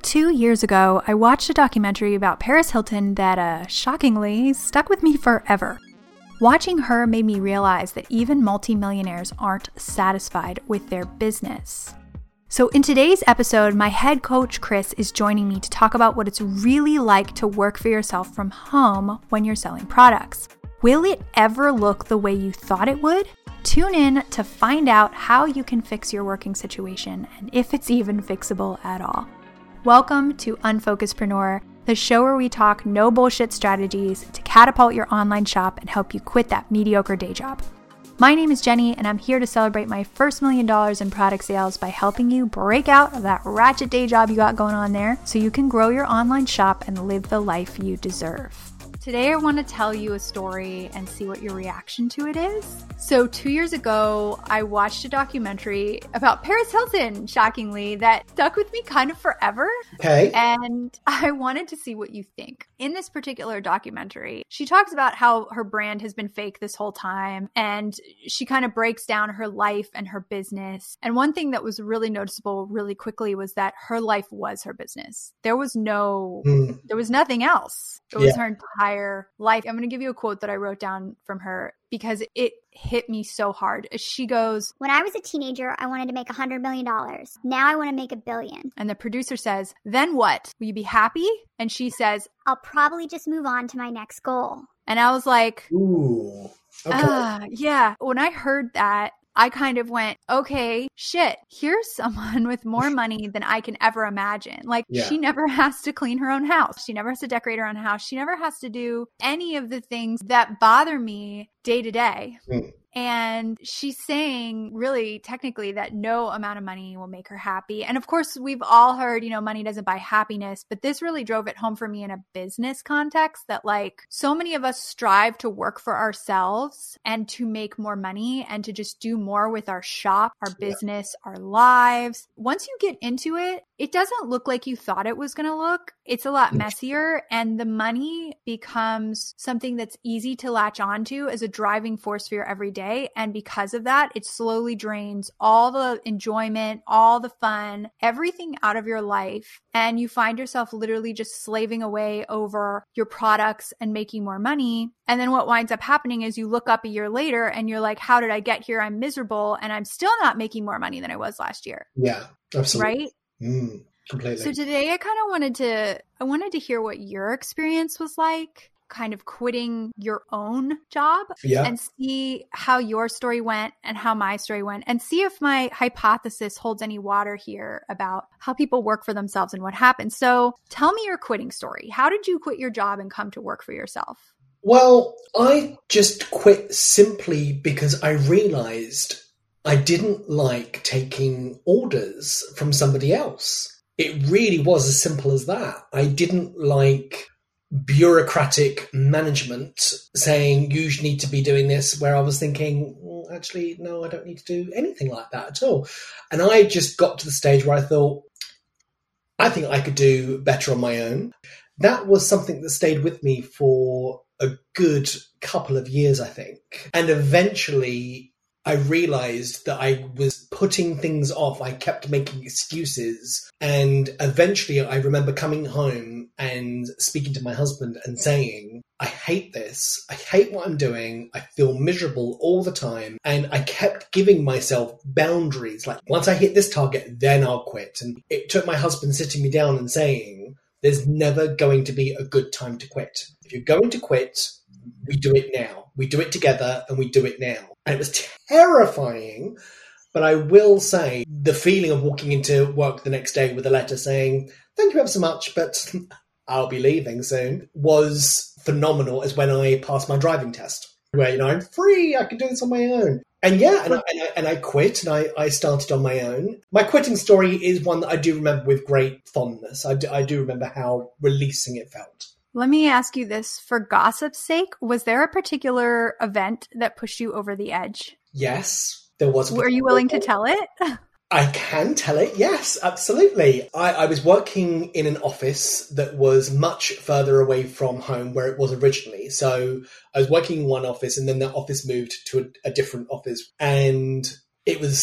2 years ago, I watched a documentary about Paris Hilton that, shockingly, stuck with me forever. Watching her made me realize that even multimillionaires aren't satisfied with their business. So in today's episode, my head coach, Chris, is joining me to talk about what it's really like to work for yourself from home when you're selling products. Will it ever look the way you thought it would? Tune in to find out how you can fix your working situation and if it's even fixable at all. Welcome to Unfocusedpreneur, the show where we talk no bullshit strategies to catapult your online shop and help you quit that mediocre day job. My name is Jenny, and I'm here to celebrate my first $1 million in product sales by helping you break out of that ratchet day job you got going on there so you can grow your online shop and live the life you deserve. Today, I want to tell you a story and see what your reaction to it is. So 2 years ago, I watched a documentary about Paris Hilton, shockingly, that stuck with me kind of forever. Okay. And I wanted to see what you think. In this particular documentary, she talks about how her brand has been fake this whole time, and she kind of breaks down her life and her business. And one thing that was really noticeable really quickly was that her life was her business. There was nothing else. It was her entire life. I'm going to give you a quote that I wrote down from her because it hit me so hard. She goes, "When I was a teenager, I wanted to make $100 million. Now I want to make $1 billion. And the producer says, "Then what? Will you be happy?" And she says, "I'll probably just move on to my next goal." And I was like, ooh, okay. Yeah. When I heard that, I kind of went, okay, shit, here's someone with more money than I can ever imagine. She never has to clean her own house. She never has to decorate her own house. She never has to do any of the things that bother me day to day. And she's saying really technically that no amount of money will make her happy. And of course, we've all heard, money doesn't buy happiness, but this really drove it home for me in a business context that so many of us strive to work for ourselves and to make more money and to just do more with our shop, our business, our lives. Once you get into it, it doesn't look like you thought it was going to look. It's a lot messier, and the money becomes something that's easy to latch onto as a driving force for your everyday. And because of that, it slowly drains all the enjoyment, all the fun, everything out of your life. And you find yourself literally just slaving away over your products and making more money. And then what winds up happening is you look up a year later and you're like, how did I get here? I'm miserable and I'm still not making more money than I was last year. Yeah, absolutely. Right? Completely. So today I kind of wanted to hear what your experience was like, kind of quitting your own job and see how your story went and how my story went, and see if my hypothesis holds any water here about how people work for themselves and what happens. So tell me your quitting story. How did you quit your job and come to work for yourself? Well, I just quit simply because I realized I didn't like taking orders from somebody else. It really was as simple as that. I didn't like bureaucratic management saying you need to be doing this, where I was thinking, well, actually, no, I don't need to do anything like that at all. And I just got to the stage where I thought, I think I could do better on my own. That was something that stayed with me for a good couple of years, I think. And eventually I realized that I was putting things off. I kept making excuses. And eventually I remember coming home and speaking to my husband and saying, I hate this. I hate what I'm doing. I feel miserable all the time. And I kept giving myself boundaries. Like, once I hit this target, then I'll quit. And it took my husband sitting me down and saying, there's never going to be a good time to quit. If you're going to quit, we do it now. We do it together and we do it now. And it was terrifying, but I will say the feeling of walking into work the next day with a letter saying, thank you ever so much, but I'll be leaving soon, was phenomenal as when I passed my driving test, where, I'm free, I can do this on my own. And I quit and I started on my own. My quitting story is one that I do remember with great fondness. I do remember how releasing it felt. Let me ask you this for gossip's sake. Was there a particular event that pushed you over the edge? Yes, there was. Were you willing to tell it? I can tell it. Yes, absolutely. I was working in an office that was much further away from home where it was originally. So I was working in one office and then that office moved to a different office. And it was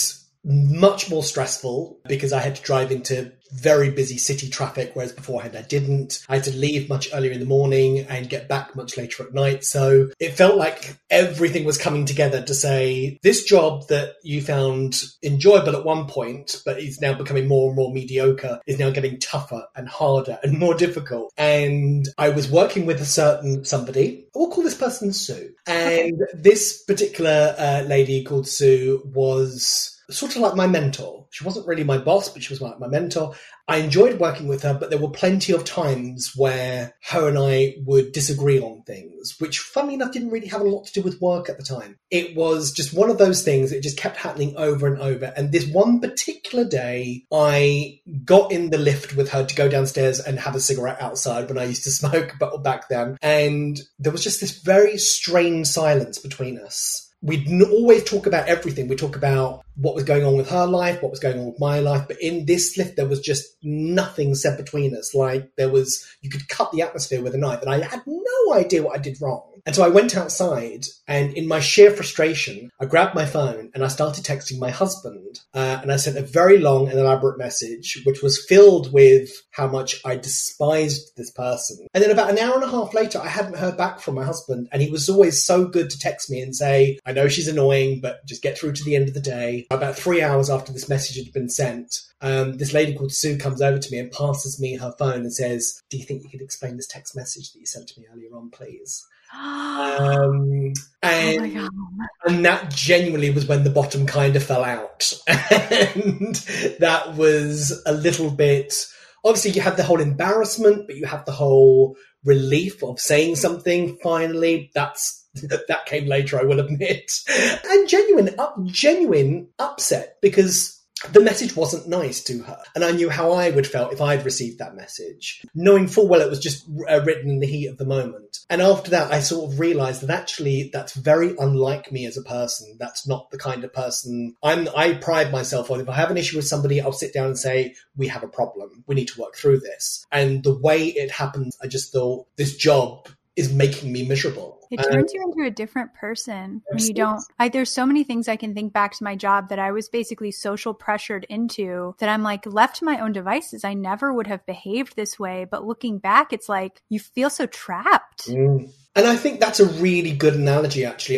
much more stressful because I had to drive into very busy city traffic, whereas beforehand I didn't. I had to leave much earlier in the morning and get back much later at night. So it felt like everything was coming together to say, this job that you found enjoyable at one point, but is now becoming more and more mediocre, is now getting tougher and harder and more difficult. And I was working with a certain somebody. We'll call this person Sue. And this particular lady called Sue was sort of like my mentor. She wasn't really my boss, but she was like my mentor. I enjoyed working with her, but there were plenty of times where her and I would disagree on things, which funnily enough didn't really have a lot to do with work at the time. It was just one of those things that just kept happening over and over. And this one particular day, I got in the lift with her to go downstairs and have a cigarette outside when I used to smoke back then. And there was just this very strained silence between us. We'd always talk about everything. We talk about what was going on with her life, what was going on with my life. But in this lift, there was just nothing said between us. Like you could cut the atmosphere with a knife. And I had no idea what I did wrong. And so I went outside, and in my sheer frustration, I grabbed my phone and I started texting my husband. And I sent a very long and elaborate message, which was filled with how much I despised this person. And then about an hour and a half later, I hadn't heard back from my husband. And he was always so good to text me and say, I know she's annoying, but just get through to the end of the day. About 3 hours after this message had been sent, this lady called Sue comes over to me and passes me her phone and says, do you think you could explain this text message that you sent to me earlier on, please? And that genuinely was when the bottom kind of fell out. And that was a little bit, obviously you have the whole embarrassment, but you have the whole relief of saying something finally. That came later, I will admit. And genuine upset, because the message wasn't nice to her. And I knew how I would felt if I'd received that message, knowing full well it was just written in the heat of the moment. And after that, I sort of realised that actually that's very unlike me as a person. That's not the kind of person I pride myself on. If I have an issue with somebody, I'll sit down and say, we have a problem. We need to work through this. And the way it happens, I just thought, this job is making me miserable. It turns you into a different person when you don't. There's so many things I can think back to my job that I was basically social pressured into, that I'm like, left to my own devices, I never would have behaved this way. But looking back, it's like you feel so trapped. And I think that's a really good analogy, actually.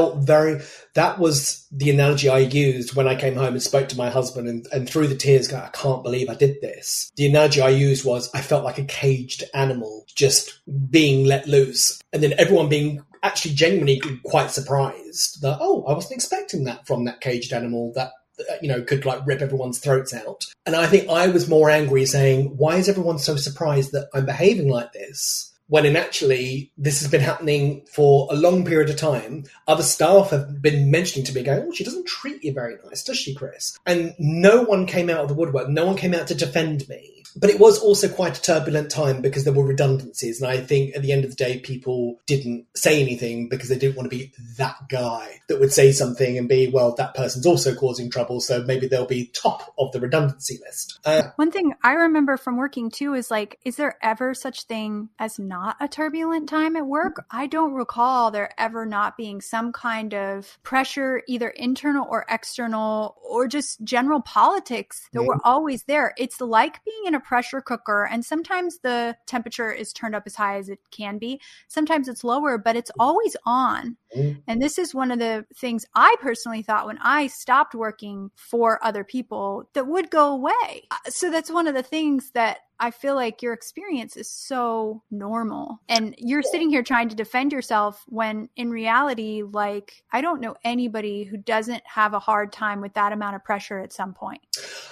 That was the analogy I used when I came home and spoke to my husband and through the tears, I can't believe I did this. The analogy I used was I felt like a caged animal just being let loose. And then everyone being actually genuinely quite surprised that, I wasn't expecting that from that caged animal that, could like rip everyone's throats out. And I think I was more angry saying, why is everyone so surprised that I'm behaving like this? When in actually, this has been happening for a long period of time. Other staff have been mentioning to me, going, she doesn't treat you very nice, does she, Chris? And no one came out of the woodwork. No one came out to defend me. But it was also quite a turbulent time because there were redundancies. And I think at the end of the day, people didn't say anything because they didn't want to be that guy that would say something and be, well, that person's also causing trouble, so maybe they'll be top of the redundancy list. One thing I remember from working too is like, is there ever such thing as not a turbulent time at work? I don't recall there ever not being some kind of pressure, either internal or external, or just general politics that were always there. It's like being in a pressure cooker, and sometimes the temperature is turned up as high as it can be. Sometimes it's lower, but it's always on. And this is one of the things I personally thought when I stopped working for other people that would go away. So that's one of the things that I feel like your experience is so normal. And you're sitting here trying to defend yourself when in reality, like, I don't know anybody who doesn't have a hard time with that amount of pressure at some point.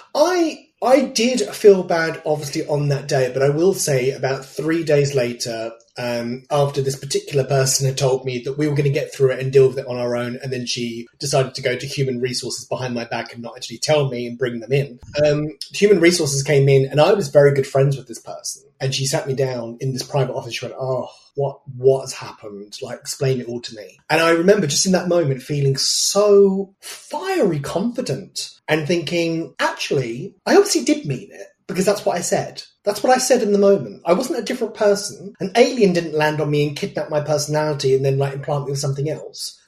I did feel bad, obviously, on that day, but I will say about 3 days later, after this particular person had told me that we were going to get through it and deal with it on our own, and then she decided to go to human resources behind my back and not actually tell me and bring them in. Human resources came in, and I was very good friends with this person. And she sat me down in this private office. She went, what has happened? Like, explain it all to me. And I remember just in that moment feeling so fiery confident and thinking, actually, I obviously did mean it because that's what I said. That's what I said in the moment. I wasn't a different person. An alien didn't land on me and kidnap my personality and then like implant me with something else.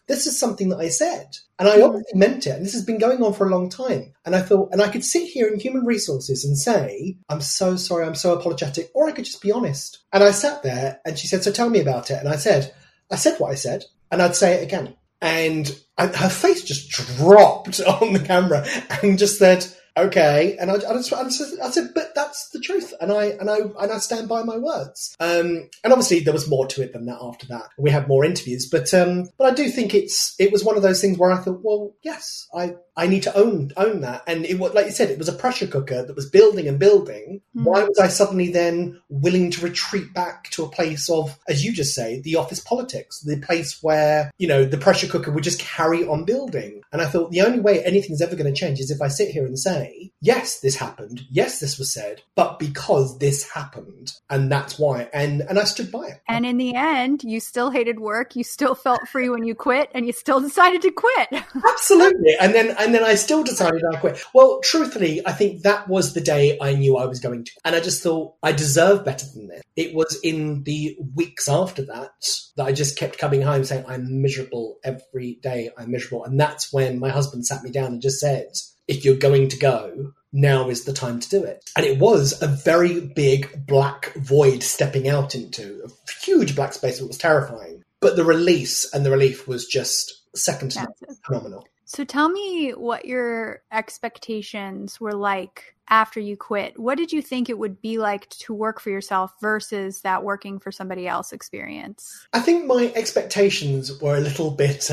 this is something that I said. And I obviously meant it. And this has been going on for a long time. And I thought, and I could sit here in human resources and say, I'm so sorry, I'm so apologetic, or I could just be honest. And I sat there and she said, so tell me about it. And I said what I said, and I'd say it again. And her face just dropped on the camera and just said, okay. And I said, but that's the truth. And I stand by my words. And obviously there was more to it than that after that. We had more interviews, but I do think it was one of those things where I thought, well, yes, I need to own that. And it was, like you said, it was a pressure cooker that was building and building. Mm. Why was I suddenly then willing to retreat back to a place of, as you just say, the office politics, the place where, the pressure cooker would just carry on building? And I thought the only way anything's ever going to change is if I sit here and say, yes, this happened. Yes, this was said, but because this happened. And that's why. And I stood by it. And in the end, you still hated work. You still felt free when you quit, and you still decided to quit. Absolutely. And then I still decided I quit. Well, truthfully, I think that was the day I knew I was going to. And I just thought I deserve better than this. It was in the weeks after that I just kept coming home saying, I'm miserable every day. I'm miserable. And that's when my husband sat me down and just said, if you're going to go, now is the time to do it. And it was a very big black void stepping out into, a huge black space. It was terrifying. But the release and the relief was just second to none. Phenomenal. So tell me what your expectations were like after you quit. What did you think it would be like to work for yourself versus that working for somebody else experience? I think my expectations were a little bit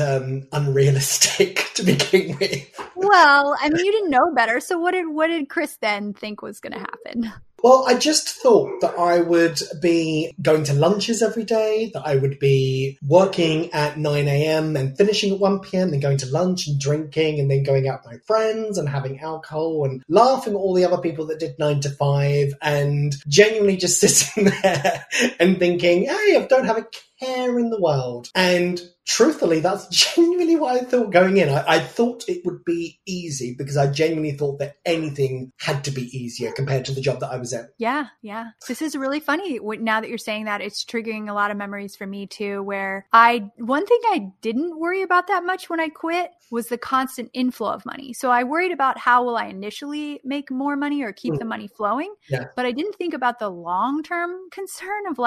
unrealistic to begin with. Well, I mean, you didn't know better. So what did Chris then think was going to happen? Well, I just thought that I would be going to lunches every day, that I would be working at 9 a.m. and finishing at 1 p.m. and going to lunch and drinking and then going out with my friends and having alcohol and laughing at all the other people that did 9 to 5 and genuinely just sitting there and thinking, hey, I don't have a care in the world. And truthfully, that's genuinely what I thought going in. I thought it would be easy because I genuinely thought that anything had to be easier compared to the job that I was in. Yeah. This is really funny. Now that you're saying that, it's triggering a lot of memories for me too, where one thing I didn't worry about that much when I quit was the constant inflow of money. So I worried about how will I initially make more money or keep the money flowing. Yeah. But I didn't think about the long-term concern of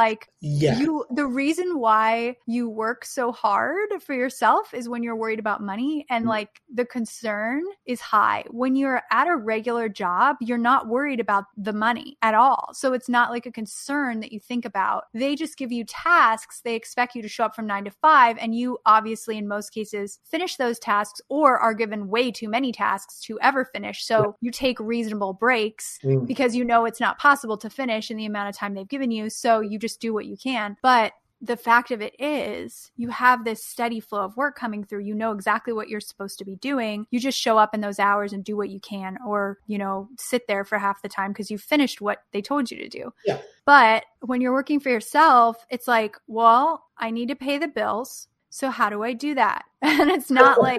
the reason why you work so hard for yourself is when you're worried about money, and the concern is high. When you're at a regular job, you're not worried about the money at all. So it's not like a concern that you think about. They just give you tasks. They expect you to show up from 9 to 5, and you obviously in most cases finish those tasks or are given way too many tasks to ever finish. So you take reasonable breaks because you know it's not possible to finish in the amount of time they've given you. So you just do what you can. But the fact of it is you have this steady flow of work coming through. You know exactly what you're supposed to be doing. You just show up in those hours and do what you can, or, sit there for half the time because you finished what they told you to do. Yeah. But when you're working for yourself, it's like, well, I need to pay the bills. So how do I do that? And it's not like...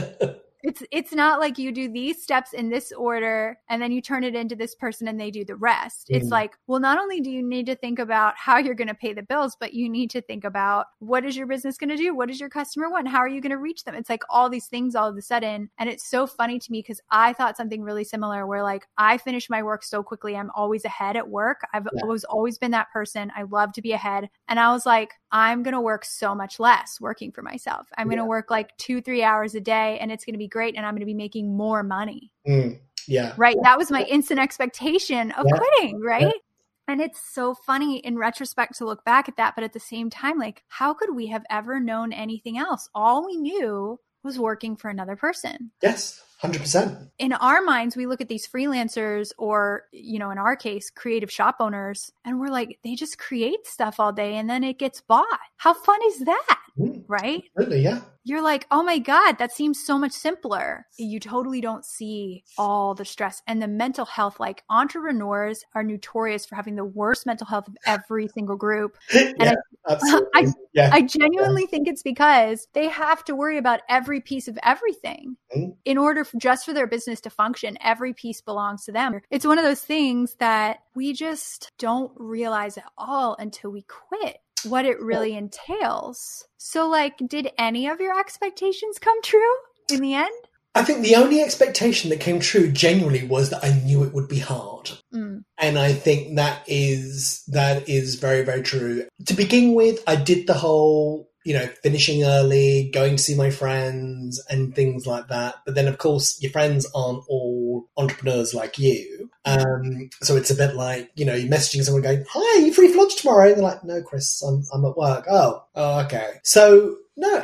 It's not like you do these steps in this order and then you turn it into this person and they do the rest. It's like, well, not only do you need to think about how you're going to pay the bills, but you need to think about what is your business going to do? What does your customer want? How are you going to reach them? It's like all these things all of a sudden. And it's so funny to me because I thought something really similar where I finish my work so quickly. I'm always ahead at work. I've always been that person. I love to be ahead. And I was like, I'm going to work so much less working for myself. I'm going to work 2-3 hours a day and it's going to be great. And I'm going to be making more money. Yeah. Right. That was my instant expectation of quitting. Right. Yeah. And it's so funny in retrospect to look back at that. But at the same time, how could we have ever known anything else? All we knew was working for another person. Yes. 100%. In our minds, we look at these freelancers or, in our case, creative shop owners, and we're like, they just create stuff all day and then it gets bought. How fun is that? Right? Really, yeah. You're like, oh my God, that seems so much simpler. You totally don't see all the stress and the mental health. Entrepreneurs are notorious for having the worst mental health of every single group. And I genuinely think it's because they have to worry about every piece of everything in order just for their business to function. Every piece belongs to them. It's one of those things that we just don't realize at all until we quit. what it really entails. So like, did any of your expectations come true in the end? I think the only expectation that came true genuinely was that I knew it would be hard. And I think that is very, very true. To begin with, I did the whole, finishing early, going to see my friends and things like that. But then, of course, your friends aren't all entrepreneurs like you. So it's a bit like, you're messaging someone going, hi, you free for lunch tomorrow? And they're like, no, Chris, I'm at work. Oh, okay. So no,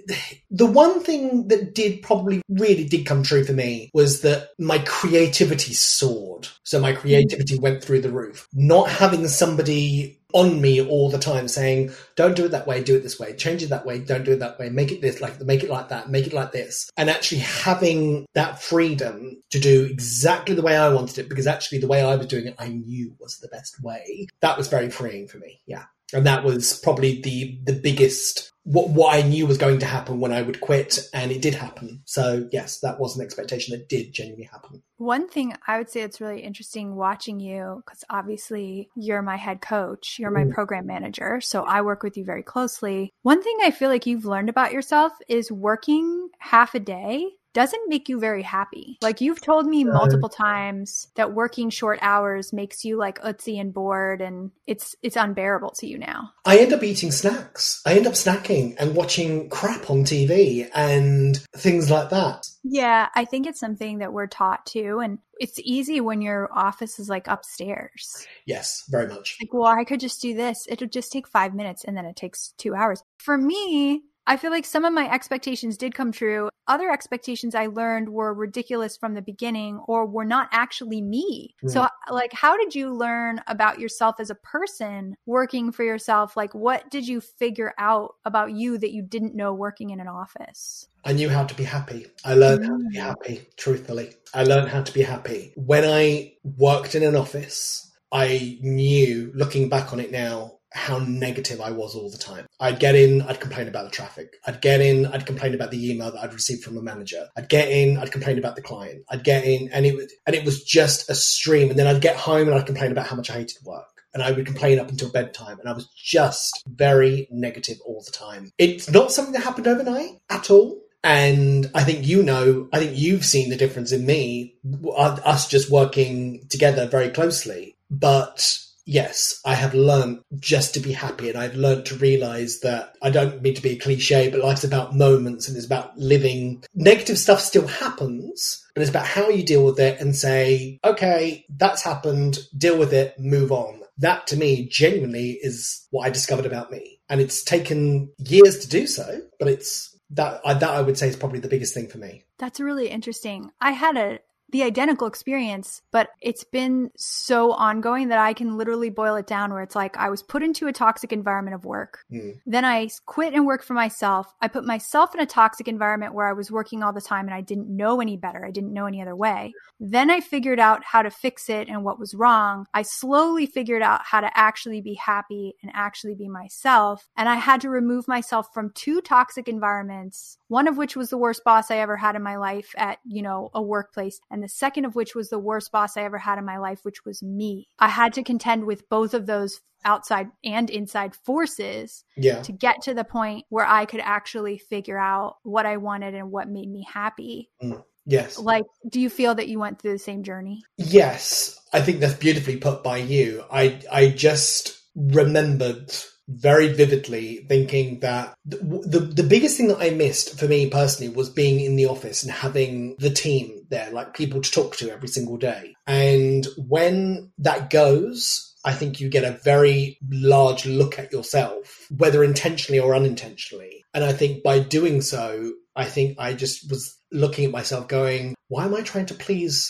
the one thing that really did come true for me was that my creativity soared. So my creativity went through the roof. Not having somebody on me all the time saying, don't do it that way, do it this way, change it that way, don't do it that way, make it this, make it like that, make it like this. And actually having that freedom to do exactly the way I wanted it, because actually the way I was doing it, I knew was the best way. That was very freeing for me. Yeah. And that was probably the biggest, what I knew was going to happen when I would quit, and it did happen. So yes, that was an expectation that did genuinely happen. One thing I would say that's really interesting watching you, because obviously you're my head coach, you're my program manager, so I work with you very closely. One thing I feel like you've learned about yourself is working half a day doesn't make you very happy. Like you've told me multiple times that working short hours makes you like utsy and bored, and it's unbearable to you now. I end up eating snacks. I end up snacking and watching crap on TV and things like that. Yeah, I think it's something that we're taught too. And it's easy when your office is like upstairs. Yes, very much. Like, well, I could just do this. It would just take 5 minutes and then it takes 2 hours. For me, I feel like some of my expectations did come true. Other expectations I learned were ridiculous from the beginning or were not actually me. So like, how did you learn about yourself as a person working for yourself? Like, what did you figure out about you that you didn't know working in an office? I knew how to be happy. I learned how to be happy, truthfully. I learned how to be happy. When I worked in an office, I knew, looking back on it now, how negative I was all the time. I'd get in, I'd complain about the traffic. I'd get in, I'd complain about the email that I'd received from a manager. I'd get in, I'd complain about the client. I'd get in, and it was just a stream. And then I'd get home and I'd complain about how much I hated work. And I would complain up until bedtime. And I was just very negative all the time. It's not something that happened overnight at all. And I think you've seen the difference in me, us just working together very closely. But yes, I have learned just to be happy, and I've learned to realize that I don't mean to be a cliche, but life's about moments and it's about living. Negative stuff still happens, but it's about how you deal with it and say, okay, that's happened, deal with it, move on. That to me genuinely is what I discovered about me. And it's taken years to do so, but that I would say is probably the biggest thing for me. That's really interesting. I had the identical experience, but it's been so ongoing that I can literally boil it down where it's like I was put into a toxic environment of work. Then I quit and worked for myself. I put myself in a toxic environment where I was working all the time and I didn't know any better. I didn't know any other way. Then I figured out how to fix it and what was wrong. I slowly figured out how to actually be happy and actually be myself. And I had to remove myself from 2 toxic environments, one of which was the worst boss I ever had in my life at, a workplace. And the second of which was the worst boss I ever had in my life, which was me. I had to contend with both of those outside and inside forces to get to the point where I could actually figure out what I wanted and what made me happy. Yes. Like, do you feel that you went through the same journey? Yes. I think that's beautifully put by you. I just remembered very vividly thinking that the biggest thing that I missed for me personally was being in the office and having the team there, like people to talk to every single day. And when that goes, I think you get a very large look at yourself, whether intentionally or unintentionally. And I think by doing so, I think I just was looking at myself going, why am I trying to please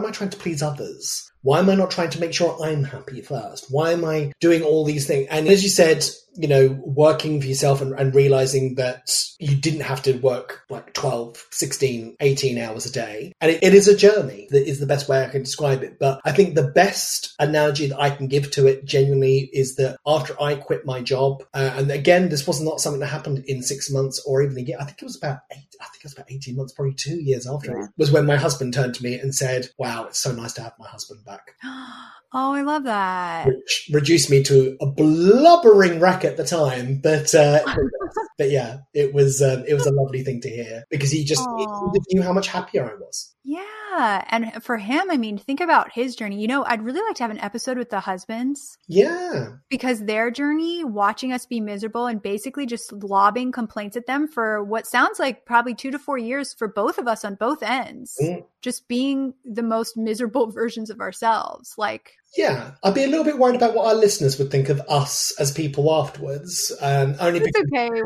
others? Why am I not trying to make sure I'm happy first? Why am I doing all these things? And as you said, working for yourself and realizing that you didn't have to work like 12, 16, 18 hours a day. And it is a journey. That is the best way I can describe it. But I think the best analogy that I can give to it genuinely is that after I quit my job, and again, this was not something that happened in 6 months or even a year. I think it was about 18 months, probably 2 years after it, was when my husband turned to me and said, wow, it's so nice to have my husband back. Oh, I love that. Which reduced me to a blubbering wreck at the time, but yeah, it was a lovely thing to hear because he knew how much happier I was. Yeah. And for him, I mean, think about his journey. You know, I'd really like to have an episode with the husbands. Yeah. Because their journey, watching us be miserable and basically just lobbing complaints at them for what sounds like probably 2 to 4 years for both of us on both ends. Just being the most miserable versions of ourselves. Like, yeah, I'd be a little bit worried about what our listeners would think of us as people afterwards. Only it's because, okay.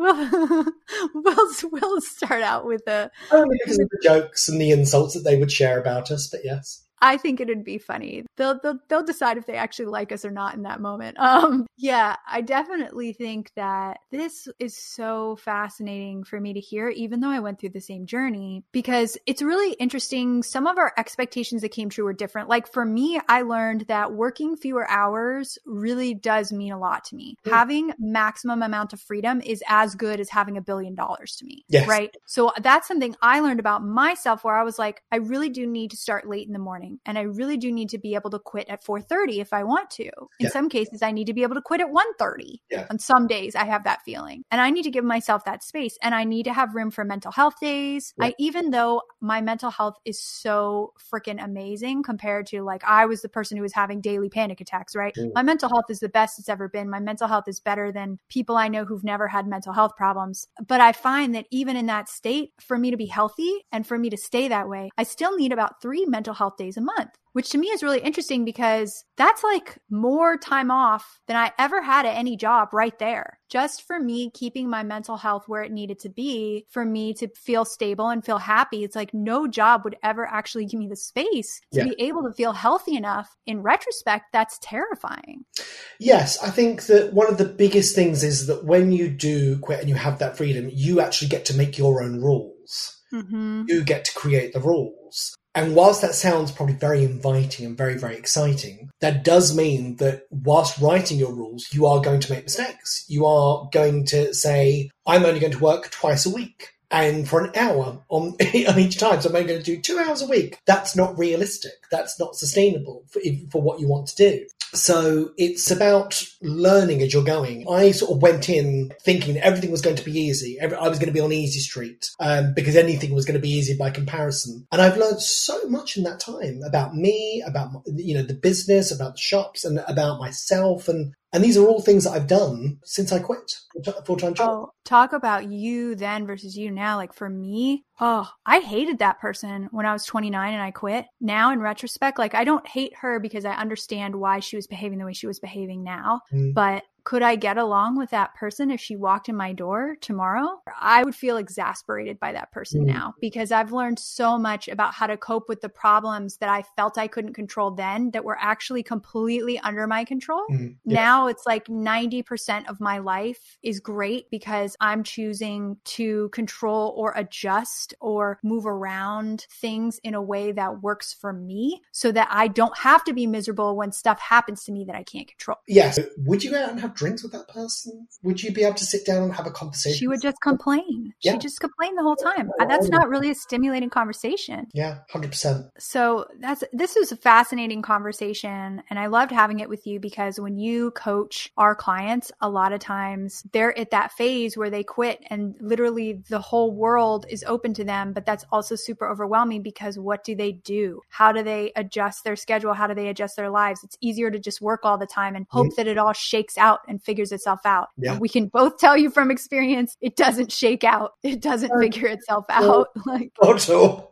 We'll start out with only because of the jokes and the insults that they would share about us. But yes, I think it'd be funny. They'll decide if they actually like us or not in that moment. Yeah, I definitely think that this is so fascinating for me to hear, even though I went through the same journey, because it's really interesting. Some of our expectations that came true were different. Like for me, I learned that working fewer hours really does mean a lot to me. Having maximum amount of freedom is as good as having $1 billion to me. Yes. Right? So that's something I learned about myself where I was like, I really do need to start late in the morning. And I really do need to be able to quit at 4:30 if I want to. In some cases, I need to be able to quit at 1:30. Yeah. On some days, I have that feeling. And I need to give myself that space. And I need to have room for mental health days. Yeah. Even though my mental health is so freaking amazing compared to like, I was the person who was having daily panic attacks, right? My mental health is the best it's ever been. My mental health is better than people I know who've never had mental health problems. But I find that even in that state, for me to be healthy and for me to stay that way, I still need about 3 mental health days a month, which to me is really interesting because that's like more time off than I ever had at any job right there. Just for me, keeping my mental health where it needed to be for me to feel stable and feel happy. It's like no job would ever actually give me the space to be able to feel healthy enough. In retrospect, that's terrifying. Yes, I think that one of the biggest things is that when you do quit and you have that freedom, you actually get to make your own rules. Mm-hmm. You get to create the rules. And whilst that sounds probably very inviting and very, very exciting, that does mean that whilst writing your rules, you are going to make mistakes. You are going to say, I'm only going to work twice a week. And for an hour on each time, so I'm only going to do 2 hours a week. That's not realistic. That's not sustainable for what you want to do. So it's about learning as you're going. I sort of went in thinking that everything was going to be easy. I was going to be on easy street because anything was going to be easy by comparison. And I've learned so much in that time about me, about the business, about the shops, and about myself. And these are all things that I've done since I quit a full-time job. Oh, talk about you then versus you now. Like for me, I hated that person when I was 29 and I quit. Now in retrospect, like I don't hate her because I understand why she was behaving the way she was behaving now. But could I get along with that person if she walked in my door tomorrow? I would feel exasperated by that person now because I've learned so much about how to cope with the problems that I felt I couldn't control then that were actually completely under my control. Now it's like 90% of my life is great because I'm choosing to control or adjust or move around things in a way that works for me so that I don't have to be miserable when stuff happens to me that I can't control. Yes. Would you go out and have drinks with that person? Would you be able to sit down and have a conversation? She would just complain. Yeah. She just complained the whole time. That's not really a stimulating conversation. Yeah, 100%. So this was a fascinating conversation, and I loved having it with you because when you coach our clients, a lot of times they're at that phase where they quit and literally the whole world is open to them, but that's also super overwhelming because what do they do? How do they adjust their schedule? How do they adjust their lives? It's easier to just work all the time and hope that it all shakes out and figures itself out. Yeah. And we can both tell you from experience, it doesn't shake out. It doesn't figure itself out. Like, no.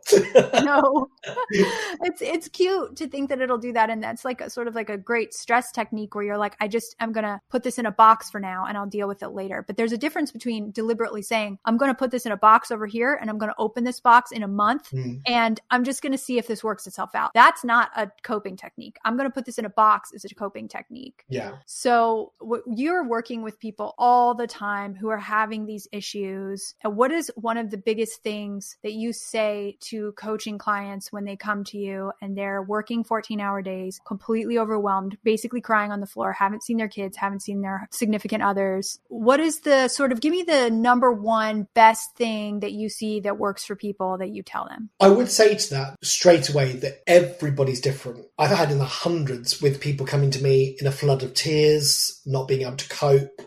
It's cute to think that it'll do that. And that's like a sort of like a great stress technique where you're like, I'm going to put this in a box for now and I'll deal with it later. But there's a difference between deliberately saying, I'm going to put this in a box over here and I'm going to open this box in a month and I'm just going to see if this works itself out. That's not a coping technique. I'm going to put this in a box is a coping technique. Yeah. So you're working with people all the time who are having these issues. And what is one of the biggest things that you say to coaching clients when they come to you and they're working 14-hour days, completely overwhelmed, basically crying on the floor, haven't seen their kids, haven't seen their significant others? What is the sort of, give me the number one best thing that you see that works for people that you tell them? I would say to that straight away that everybody's different. I've had in the hundreds with people coming to me in a flood of tears, not being able to cope,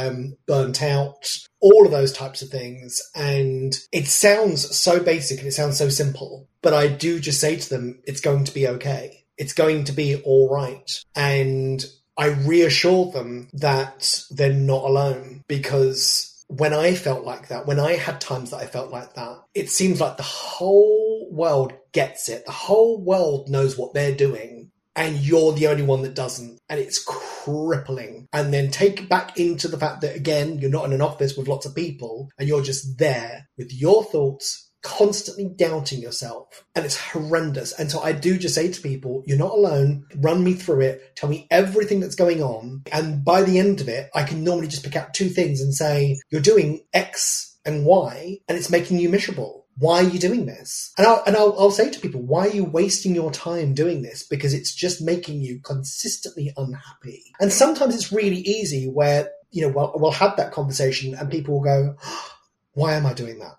burnt out, all of those types of things. And it sounds so basic and it sounds so simple, but I do just say to them, it's going to be okay. It's going to be all right. And I reassure them that they're not alone, because when I felt like that, when I had times that I felt like that, it seems like the whole world gets it. The whole world knows what they're doing, and you're the only one that doesn't. And it's crippling. And then take it back into the fact that, again, you're not in an office with lots of people and you're just there with your thoughts, constantly doubting yourself. And it's horrendous. And so I do just say to people, you're not alone. Run me through it. Tell me everything that's going on. And by the end of it, I can normally just pick out two things and say, you're doing X and Y, and it's making you miserable. Why are you doing this? And I'll say to people, why are you wasting your time doing this? Because it's just making you consistently unhappy. And sometimes it's really easy where, we'll have that conversation and people will go, why am I doing that?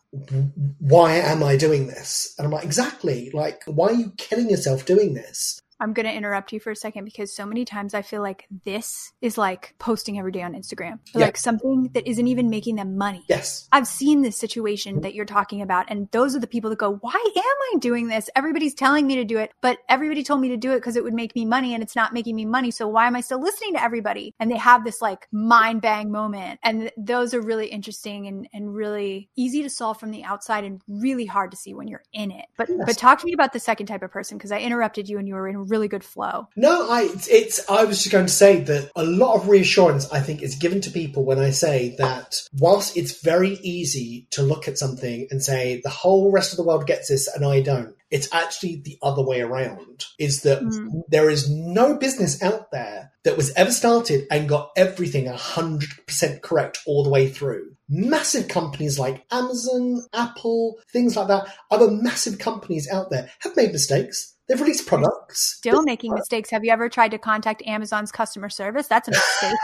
Why am I doing this? And I'm like, exactly. Like, why are you killing yourself doing this? I'm going to interrupt you for a second, because so many times I feel like this is like posting every day on Instagram, like something that isn't even making them money. Yes. I've seen this situation that you're talking about. And those are the people that go, why am I doing this? Everybody's telling me to do it, but everybody told me to do it because it would make me money, and it's not making me money. So why am I still listening to everybody? And they have this like mind bang moment. And those are really interesting and really easy to solve from the outside and really hard to see when you're in it. But talk to me about the second type of person, because I interrupted you and you were in a really good flow. No, I was just going to say that a lot of reassurance, I think, is given to people when I say that whilst it's very easy to look at something and say the whole rest of the world gets this and I don't, it's actually the other way around, is that there is no business out there that was ever started and got everything 100% correct all the way through. Massive companies like Amazon, Apple, things like that, other massive companies out there have made mistakes. They've released products. Still making mistakes. Have you ever tried to contact Amazon's customer service? That's a mistake.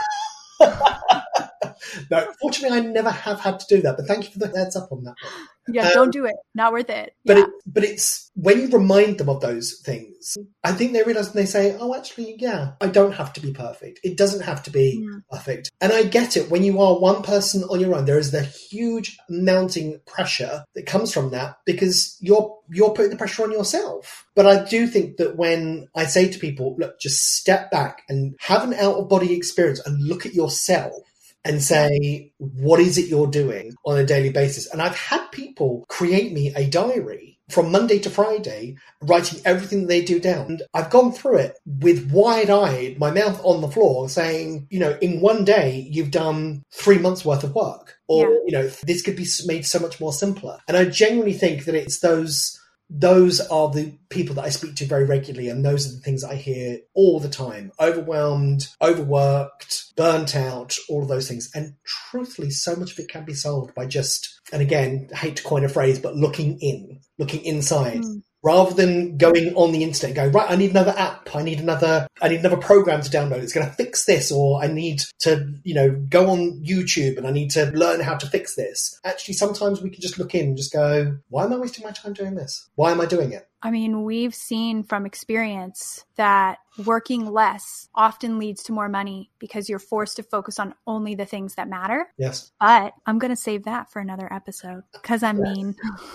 No, fortunately, I never have had to do that, but thank you for the heads up on that one. Yeah, don't do it. Not worth it. But it's when you remind them of those things, I think they realize and they say, oh, actually, yeah, I don't have to be perfect. It doesn't have to be perfect. And I get it. When you are one person on your own, there is the huge mounting pressure that comes from that, because you're putting the pressure on yourself. But I do think that when I say to people, look, just step back and have an out-of-body experience and look at yourself and say, what is it you're doing on a daily basis? And I've had people create me a diary from Monday to Friday, writing everything that they do down. And I've gone through it with wide-eyed, my mouth on the floor, saying, in one day, you've done 3 months worth of work. Or, this could be made so much more simpler. And I genuinely think that it's those are the people that I speak to very regularly, and those are the things I hear all the time. Overwhelmed, overworked, burnt out, all of those things. And truthfully, so much of it can be solved by just, and again, I hate to coin a phrase, but looking inside. Rather than going on the internet and going, right, I need another app. I need another program to download. It's going to fix this. Or I need to, go on YouTube and I need to learn how to fix this. Actually, sometimes we can just look in and just go, why am I wasting my time doing this? Why am I doing it? I mean, we've seen from experience that working less often leads to more money because you're forced to focus on only the things that matter. Yes. But I'm going to save that for another episode because I'm mean.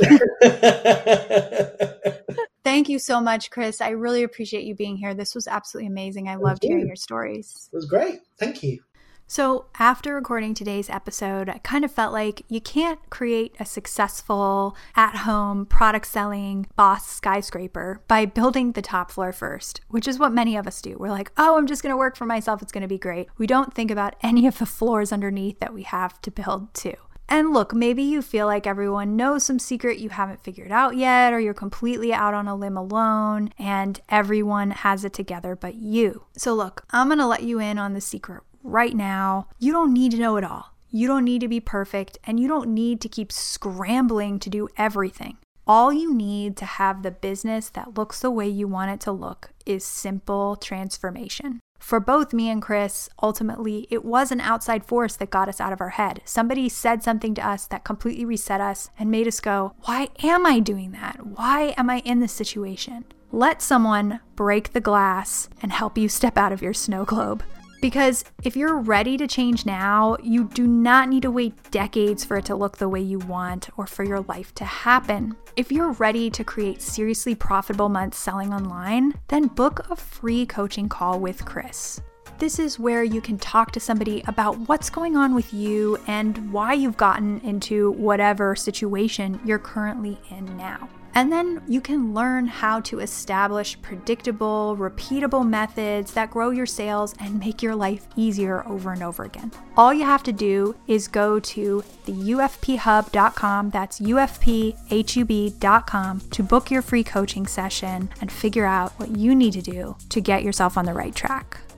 Thank you so much, Chris. I really appreciate you being here. This was absolutely amazing. I loved hearing your stories. It was great. Thank you. So after recording today's episode, I kind of felt like you can't create a successful at-home product-selling boss skyscraper by building the top floor first, which is what many of us do. We're like, oh, I'm just going to work for myself. It's going to be great. We don't think about any of the floors underneath that we have to build too. And look, maybe you feel like everyone knows some secret you haven't figured out yet, or you're completely out on a limb alone and everyone has it together but you. So look, I'm going to let you in on the secret right now. You don't need to know it all. You don't need to be perfect, and you don't need to keep scrambling to do everything. All you need to have the business that looks the way you want it to look is simple transformation. For both me and Chris, ultimately, it was an outside force that got us out of our head. Somebody said something to us that completely reset us and made us go, why am I doing that? Why am I in this situation? Let someone break the glass and help you step out of your snow globe. Because if you're ready to change now, you do not need to wait decades for it to look the way you want or for your life to happen. If you're ready to create seriously profitable months selling online, then book a free coaching call with Chris. This is where you can talk to somebody about what's going on with you and why you've gotten into whatever situation you're currently in now. And then you can learn how to establish predictable, repeatable methods that grow your sales and make your life easier over and over again. All you have to do is go to theufphub.com, that's ufphub.com, to book your free coaching session and figure out what you need to do to get yourself on the right track.